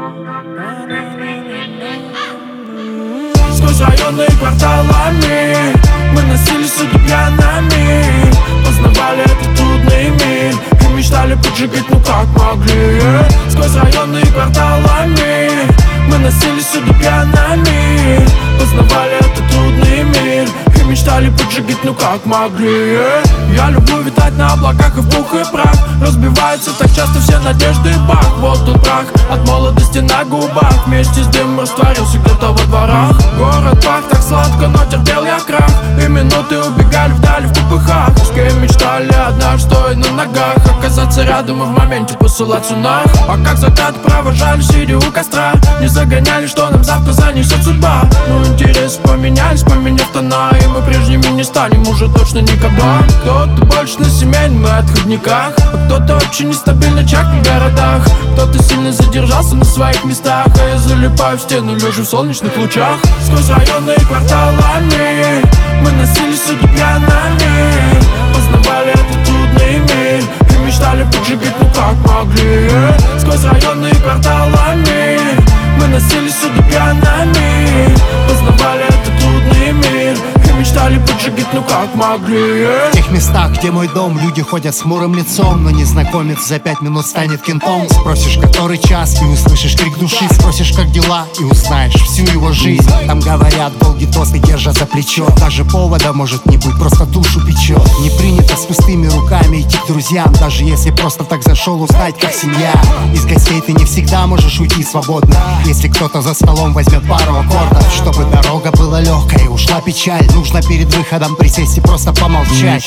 Сквозь районы и кварталами мы носились сюда пьяными, познавали этот трудный мир и мечтали поджигать, ну как могли. Сквозь районы и кварталами мы носились сюда пьяными, познавали этот трудный мир и мечтали поджигать, ну как могли. Я люблю витать на облаках и в пух и прах, разбиваются так часто все надежды и бах. Вот он прах от молодости на губах, вместе с дымом растворился где-то во дворах. Город пах так сладко, но терпел я крах, и минуты убегали вдали в попыхах. С кем мечтали однажды, стоя на ногах, оказаться рядом и в моменте посылать нах. А как закат провожали, сидя у костра, не загоняли, что нам завтра занесет судьба. Ну интересы поменялись, поменяв тона, и мы прежними не станем уже точно никогда. Кто-то больше на семейном и отходниках, а кто-то очень нестабильно чакнет в городах. Кто-то сильно задержался на своих местах, а я залипаю в стену, лежу в солнечных лучах. Сквозь районы и кварталами мы носились сюда пьяными, познавали этот трудный мир и мечтали поджигать, ну как могли. Сквозь районы и кварталами мы носились сюда пьяными, познавали этот трудный мир и мечтали поджигать, ну как могли. В тех местах, где мой дом, люди ходят с хмурым лицом, но незнакомец за 5 минут станет кентом. Спросишь, который час, и услышишь крик души. Спросишь, как дела, и узнаешь всю его жизнь. Там говорят долгие тосты, держа за плечо. Даже повода может не быть, просто душу печет. Не принято с пустыми руками идти к друзьям, даже если просто так зашел узнать, как семья. Из гостей ты не всегда можешь уйти свободно, если кто-то за столом возьмет пару аккордов. Чтобы дорога была легкой и ушла печаль, нужно перед выходом присесть и просто помолчать.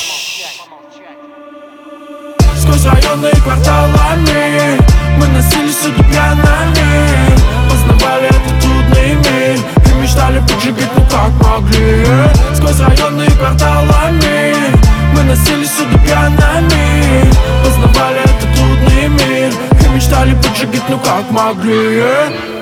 Сквозь районы и кварталами мы носились сюда пьяными, познавали этот трудный мир и мечтали поджигать, ну как могли. Сквозь районы и кварталами мы носились сюда пьяными, познавали этот трудный мир и мечтали поджигать, ну как могли.